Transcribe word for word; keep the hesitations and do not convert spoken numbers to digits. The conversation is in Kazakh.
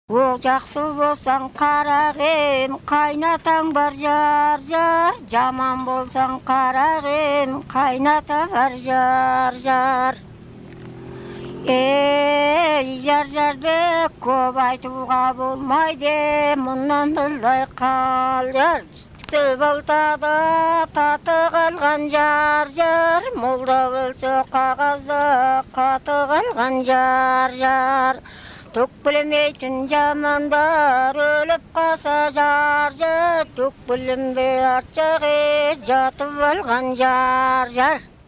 Ол жақсы болсаң қарағым, қайнатаң бар жар жар, жаман болсаң қарағым, қайната бар жар жар. Ей жар жарды көп айтуға болмайды, мұнан былай қал жар. Балтада таты қалған жар жар, молда болса қағазда қаты қалған жар жар. Түк білмейтін жамандар өліп қалса жар жар, түк білінбей арт жағы жатып алған жар жар.